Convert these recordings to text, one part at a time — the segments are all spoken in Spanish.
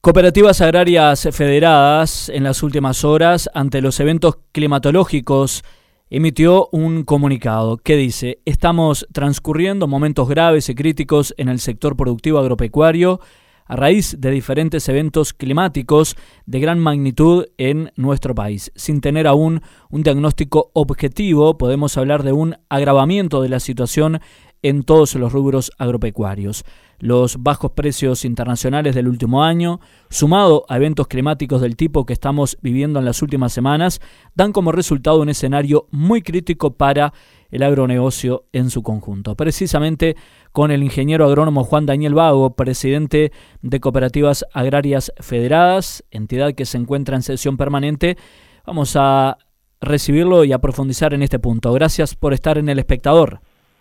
Cooperativas Agrarias Federadas, en las últimas horas, ante los eventos climatológicos, emitió un comunicado que dice: estamos transcurriendo momentos graves y críticos en el sector productivo agropecuario a raíz de diferentes eventos climáticos de gran magnitud en nuestro país. Sin tener aún un diagnóstico objetivo, podemos hablar de un agravamiento de la situación en todos los rubros agropecuarios. Los bajos precios internacionales del último año, sumado a eventos climáticos del tipo que estamos viviendo en las últimas semanas, dan como resultado un escenario muy crítico para el agronegocio en su conjunto. Precisamente con el ingeniero agrónomo Juan Daniel Vago, presidente de Cooperativas Agrarias Federadas, entidad que se encuentra en sesión permanente, vamos a recibirlo y a profundizar en este punto. Gracias por estar en El Espectador.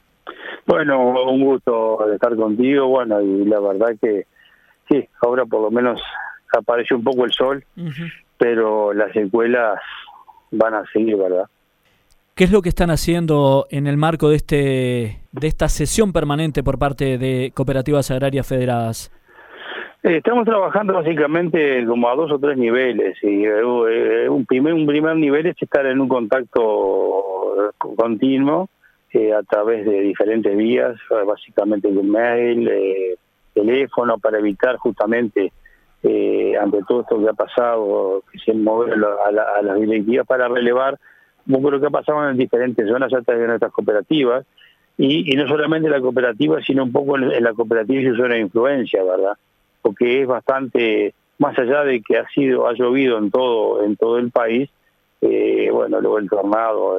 Bueno, un gusto de estar contigo, bueno, y la verdad que sí, ahora por lo menos apareció un poco el sol, pero las secuelas van a seguir, ¿verdad? ¿Qué es lo que están haciendo en el marco de esta sesión permanente por parte de Cooperativas Agrarias Federadas? Estamos trabajando básicamente como a 2 o 3 niveles, y un primer nivel es estar en un contacto continuo, a través de diferentes vías, básicamente el mail, teléfono, para evitar justamente, ante todo esto que ha pasado, que se mueve a las directivas para relevar un poco lo que ha pasado en diferentes zonas a través de nuestras cooperativas, y no solamente la cooperativa, sino un poco en la cooperativa y su zona de influencia, ¿verdad? Porque es bastante, más allá de que ha llovido en todo el país, bueno, luego el tornado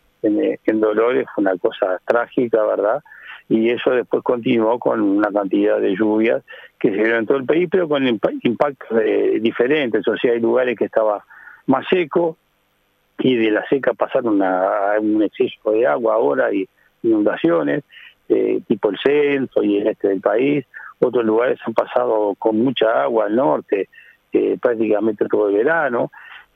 en Dolores fue una cosa trágica, ¿verdad? Y eso después continuó con una cantidad de lluvias que se dieron en todo el país, pero con impactos diferentes. O sea, hay lugares que estaba más seco, y de la seca pasaron a un exceso de agua ahora y inundaciones, tipo el centro y el este del país. Otros lugares han pasado con mucha agua al norte, prácticamente todo el verano.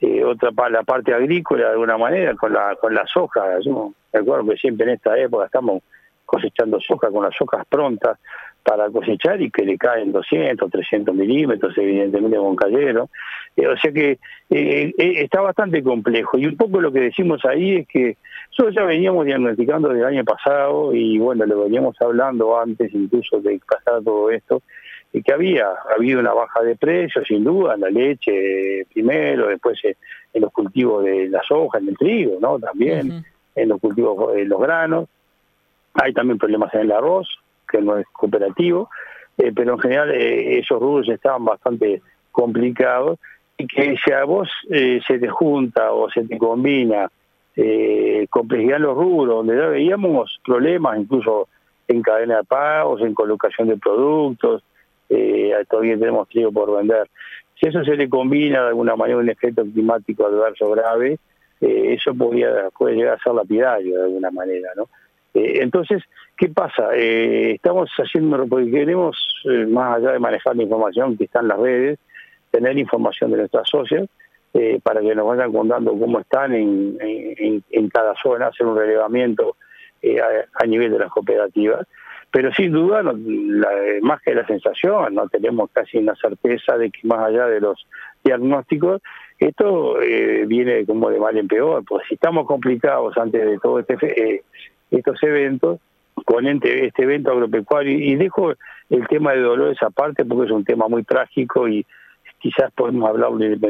La parte agrícola de alguna manera con la soja. Yo recuerdo que siempre en esta época estamos cosechando soja con las hojas prontas para cosechar y que le caen 200, 300 milímetros, evidentemente con cayeron. O sea que está bastante complejo, y un poco lo que decimos ahí es que nosotros ya veníamos diagnosticando desde el año pasado, y bueno, lo veníamos hablando antes incluso de pasar todo esto, y que había habido una baja de precios, sin duda, en la leche primero, después en los cultivos de la soja, en el trigo, ¿no? También, en los cultivos de los granos. Hay también problemas en el arroz, que no es cooperativo, pero en general esos rubros estaban bastante complicados, y que si a vos se te junta o se te combina complejidad en los rubros, donde ya veíamos problemas incluso en cadena de pagos, en colocación de productos, todavía tenemos trigo por vender. Si eso se le combina de alguna manera un efecto climático adverso grave, eso puede llegar a ser lapidario de alguna manera, ¿no? Entonces, ¿qué pasa? Estamos haciendo, porque queremos, más allá de manejar la información que está en las redes, tener información de nuestras socias, para que nos vayan contando cómo están en cada zona, hacer un relevamiento a nivel de las cooperativas. Pero sin duda, más que la sensación, no tenemos casi una certeza de que más allá de los diagnósticos, esto viene como de mal en peor. Pues si estamos complicados antes de todo estos eventos, con este evento agropecuario, y dejo el tema de Dolores aparte porque es un tema muy trágico, y quizás podemos hablar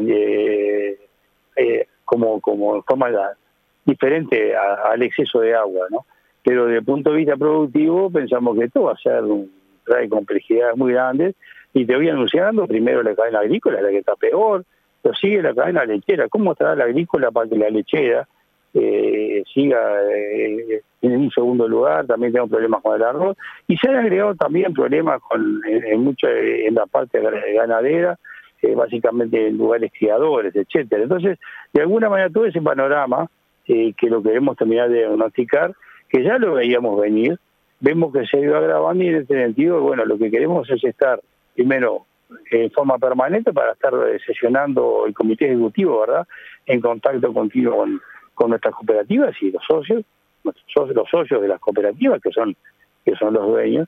como forma diferente al exceso de agua, ¿no? Pero desde el punto de vista productivo pensamos que esto va a ser trae complejidades muy grandes, y te voy anunciando primero la cadena agrícola, la que está peor, pero sigue la cadena lechera. ¿Cómo estará la agrícola para que la lechera siga en un segundo lugar? También tenemos problemas con el arroz, y se han agregado también problemas en la parte ganadera, básicamente en lugares criadores, etcétera. Entonces, de alguna manera todo ese panorama que lo queremos terminar de diagnosticar, que ya lo veíamos venir, vemos que se ha ido agravando, y en este sentido, bueno, lo que queremos es estar primero en forma permanente para estar sesionando el comité ejecutivo, ¿verdad?, en contacto continuo con nuestras cooperativas y los socios de las cooperativas, que son los dueños,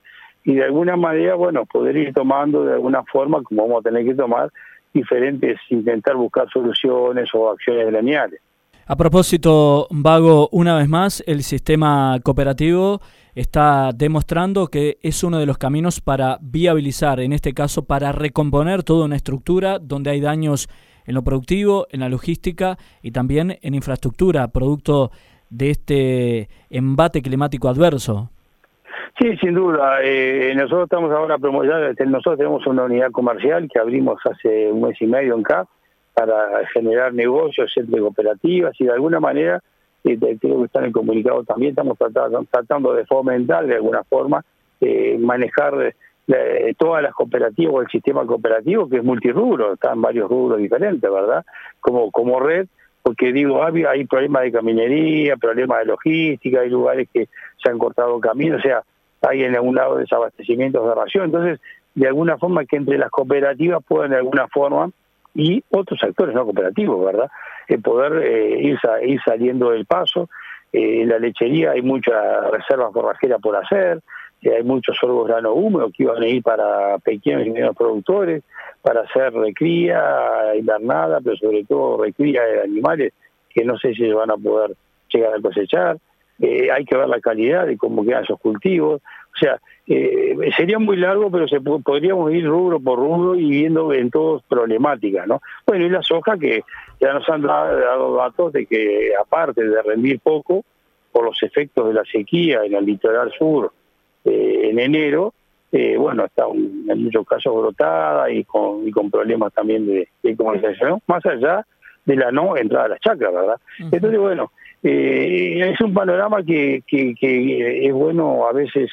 y de alguna manera, bueno, poder ir tomando de alguna forma, como vamos a tener que tomar, diferentes, intentar buscar soluciones o acciones gremiales. A propósito, Vago, una vez más, el sistema cooperativo está demostrando que es uno de los caminos para viabilizar, en este caso para recomponer toda una estructura donde hay daños en lo productivo, en la logística y también en infraestructura, producto de este embate climático adverso. Sí, sin duda. Nosotros estamos ahora nosotros tenemos una unidad comercial que abrimos hace un mes y medio en CAP para generar negocios entre cooperativas y de alguna manera, creo que está en el comunicado también, estamos tratando de fomentar de alguna forma, manejar todas las cooperativas o el sistema cooperativo que es multirrubro, está en varios rubros diferentes, ¿verdad? Como red, porque digo, hay problemas de caminería, problemas de logística, hay lugares que se han cortado caminos, o sea, hay en algún lado desabastecimientos de ración, entonces de alguna forma que entre las cooperativas puedan de alguna forma y otros actores no cooperativos, ¿verdad? Poder ir saliendo del paso. En la lechería hay mucha reserva forrajera por hacer, hay muchos sorgos grano húmedo que iban a ir para pequeños y medianos productores, para hacer recría, invernada, pero sobre todo recría de animales que no sé si se van a poder llegar a cosechar. Hay que ver la calidad de cómo quedan esos cultivos. O sea, sería muy largo, pero podríamos ir rubro por rubro y viendo en todos problemáticas, ¿no? Bueno, y la soja, que ya nos han dado datos de que, aparte de rendir poco, por los efectos de la sequía en el litoral sur en enero, bueno, está en muchos casos brotada y con problemas también de comercialización, más allá de la no entrada a las chacras, ¿verdad? Uh-huh. Entonces, bueno, es un panorama que es bueno a veces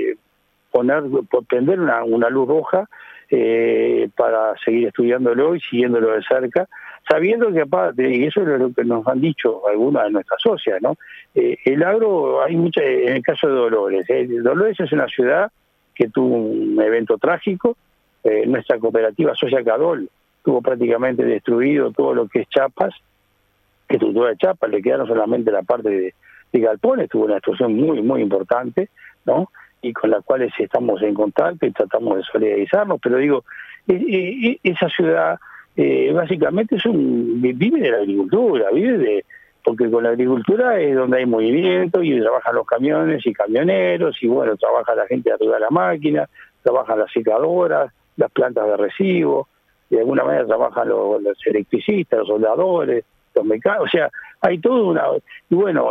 prender una luz roja para seguir estudiándolo y siguiéndolo de cerca, sabiendo que aparte, y eso es lo que nos han dicho algunas de nuestras socias, ¿no? El agro, hay mucha, en el caso de Dolores, Dolores es una ciudad que tuvo un evento trágico, nuestra cooperativa Socia Cadol tuvo prácticamente destruido todo lo que es Chapas, que estructura de Chapas, le quedaron solamente la parte de galpones, tuvo una destrucción muy, muy importante, ¿no? Y con las cuales estamos en contacto y tratamos de solidarizarnos, pero digo, esa ciudad básicamente vive de la agricultura, porque con la agricultura es donde hay movimiento y trabajan los camiones y camioneros y bueno, trabaja la gente arriba de la máquina, trabajan las secadoras, las plantas de residuos, de alguna manera trabajan los electricistas, los soldadores, los mecánicos, o sea, hay todo y bueno,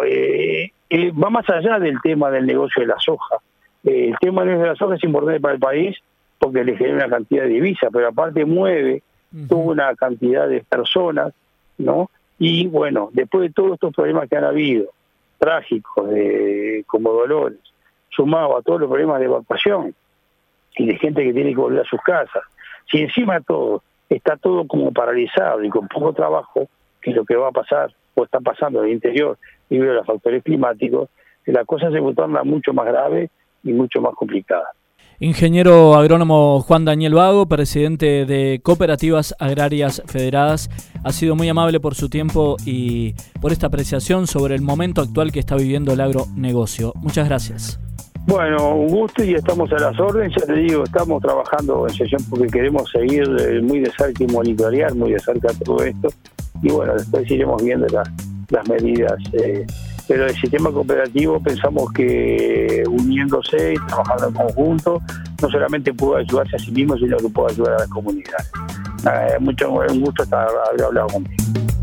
va más allá del tema del negocio de la soja. El tema del negocio de la soja es importante para el país porque le genera una cantidad de divisas, pero aparte mueve toda una cantidad de personas, ¿no? Y bueno, después de todos estos problemas que han habido, trágicos, como Dolores, sumado a todos los problemas de evacuación y de gente que tiene que volver a sus casas, si encima de todo está todo como paralizado y con poco trabajo, que es lo que va a pasar o está pasando en el interior debido a los factores climáticos, la cosa se torna mucho más grave y mucho más complicada. Ingeniero agrónomo Juan Daniel Vago, presidente de Cooperativas Agrarias Federadas, ha sido muy amable por su tiempo y por esta apreciación sobre el momento actual que está viviendo el agronegocio. Muchas gracias. Bueno, un gusto y estamos a las órdenes. Ya te digo, estamos trabajando en sesión porque queremos seguir muy de cerca y monitorear muy de cerca todo esto. Y bueno, después iremos viendo las medidas. Pero el sistema cooperativo pensamos que uniéndose y trabajando en conjunto, no solamente puede ayudarse a sí mismo, sino que puede ayudar a la comunidad. Un gusto haber hablado contigo.